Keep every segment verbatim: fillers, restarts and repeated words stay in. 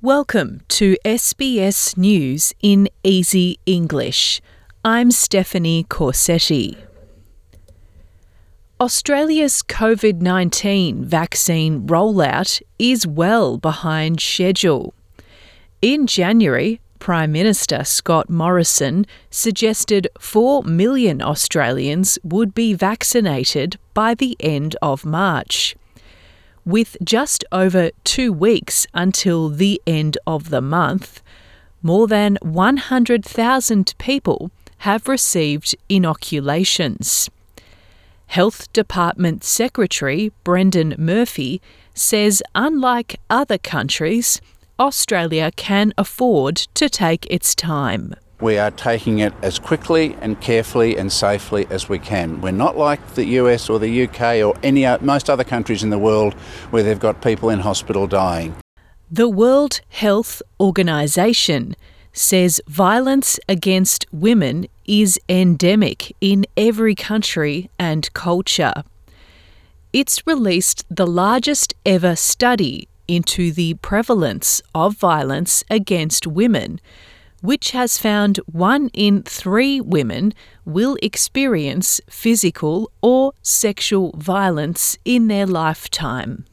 Welcome to S B S News in Easy English. I'm Stephanie Corsetti. Australia's COVID nineteen vaccine rollout is well behind schedule. In January, Prime Minister Scott Morrison suggested four million Australians would be vaccinated by the end of March. With just over two weeks until the end of the month, more than one hundred thousand people have received inoculations. Health Department Secretary Brendan Murphy says unlike other countries, Australia can afford to take its time. We are taking it as quickly and carefully and safely as we can. We're not like the U S or the U K or any most other countries in the world where they've got people in hospital dying. The World Health Organization says violence against women is endemic in every country and culture. It's released the largest ever study into the prevalence of violence against women, which has found one in three women will experience physical or sexual violence in their lifetime.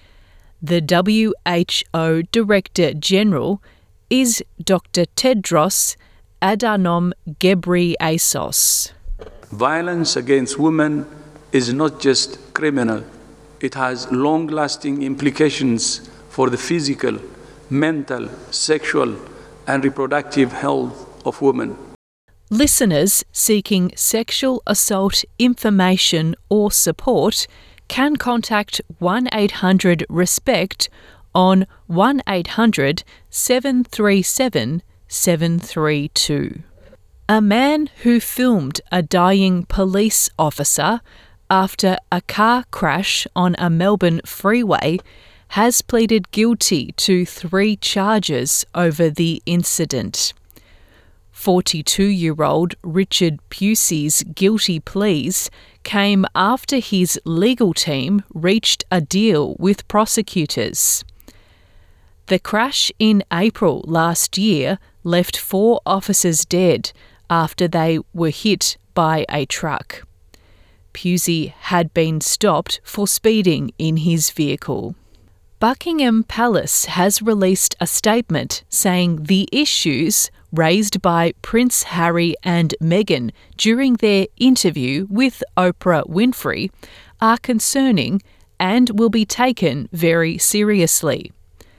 The W H O Director General is Doctor Tedros Adhanom Ghebreyesus. Violence against women is not just criminal. It has long-lasting implications for the physical, mental, sexual, and reproductive health of women. Listeners seeking sexual assault information or support can contact one eight hundred RESPECT on one eight hundred seven three seven seven three two. A man who filmed a dying police officer after a car crash on a Melbourne freeway has pleaded guilty to three charges over the incident. forty-two-year-old Richard Pusey's guilty pleas came after his legal team reached a deal with prosecutors. The crash in April last year left four officers dead after they were hit by a truck. Pusey had been stopped for speeding in his vehicle. Buckingham Palace has released a statement saying the issues raised by Prince Harry and Meghan during their interview with Oprah Winfrey are concerning and will be taken very seriously.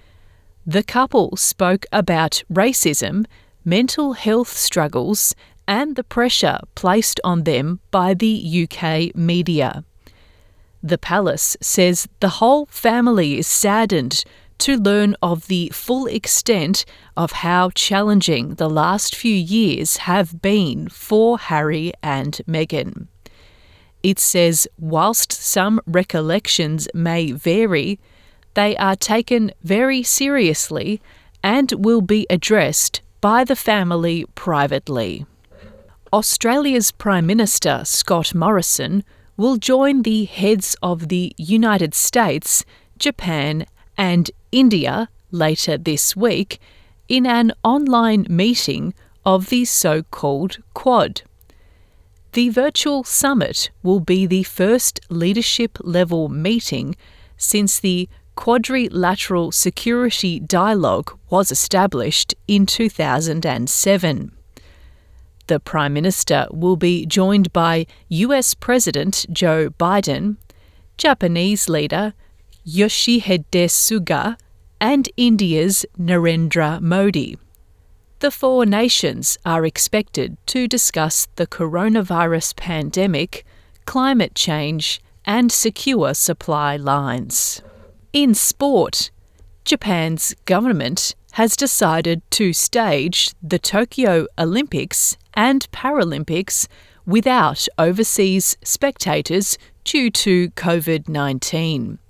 The couple spoke about racism, mental health struggles, and the pressure placed on them by the U K media. The palace says the whole family is saddened to learn of the full extent of how challenging the last few years have been for Harry and Meghan. It says whilst some recollections may vary, they are taken very seriously and will be addressed by the family privately. Australia's Prime Minister Scott Morrison will join the heads of the United States, Japan and India later this week in an online meeting of the so-called Quad. The virtual summit will be the first leadership-level meeting since the Quadrilateral Security Dialogue was established in two thousand seven. The Prime Minister will be joined by U S President Joe Biden, Japanese leader Yoshihide Suga, and India's Narendra Modi. The four nations are expected to discuss the coronavirus pandemic, climate change, and secure supply lines. In sport, Japan's government has decided to stage the Tokyo Olympics and Paralympics without overseas spectators due to COVID nineteen.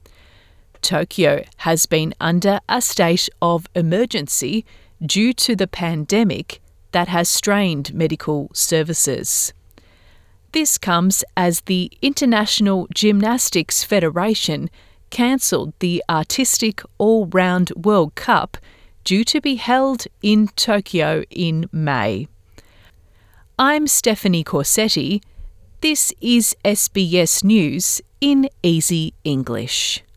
Tokyo has been under a state of emergency due to the pandemic that has strained medical services. This comes as the International Gymnastics Federation cancelled the Artistic All-Round World Cup due to be held in Tokyo in May. I'm Stephanie Corsetti. This is S B S News in Easy English.